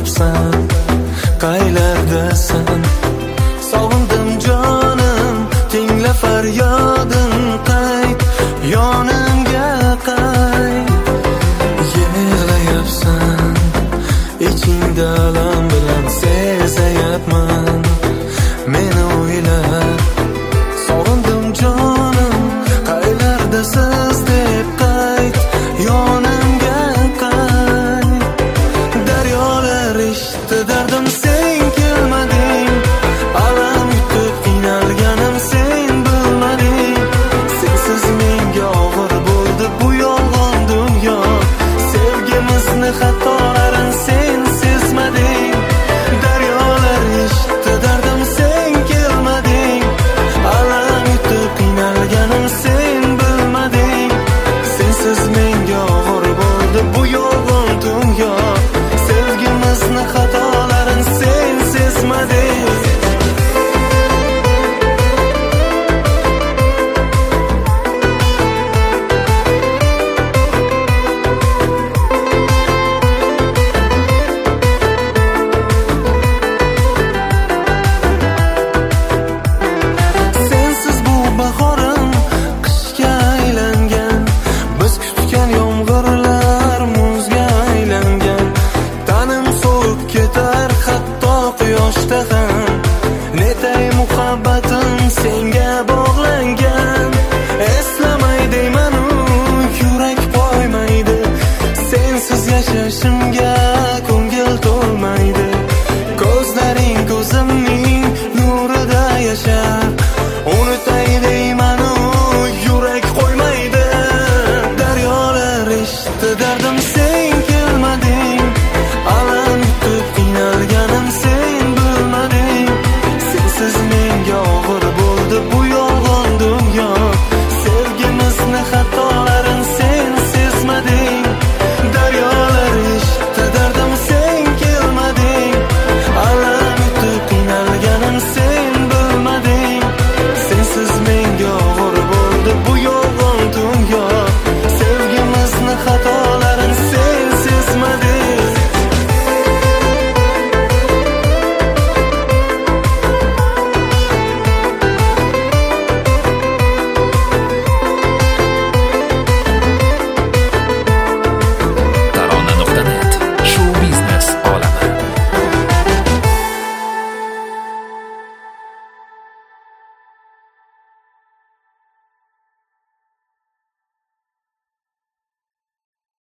yig'layapsan, qaylardasan? Sog'indim jonim, tingla faryodim, qayt yonimga qayt. Yig'layapsan, ichingda alam bilan sezayapman, meni o'ylab. Sog'indim jonim, qaylardasiz deb qayt yonimga qayt. Daryolar eshitdi dardim, sen kelmading, alam yutib qiynalganim sen bilmading. Sensiz menga og'ir bo'ldi bu yolg'on dunyo, sevgimizni xatolarin sen sezmading. Daryolar eshitdi dardim, sen kelmading, alam yutib qiynalganim sen bilmading. Sensiz menga og'ir bo'ldi bu yolg'on dunyo, sevgimizni xatolarin sen sezmading. Sensiz bu bahorim qishga aylangan, biz kutgan yomg'irlar muzga aylangan. Tanim sovib ketar hatto quyoshda ham, netay muhabbatim senga bog'langan.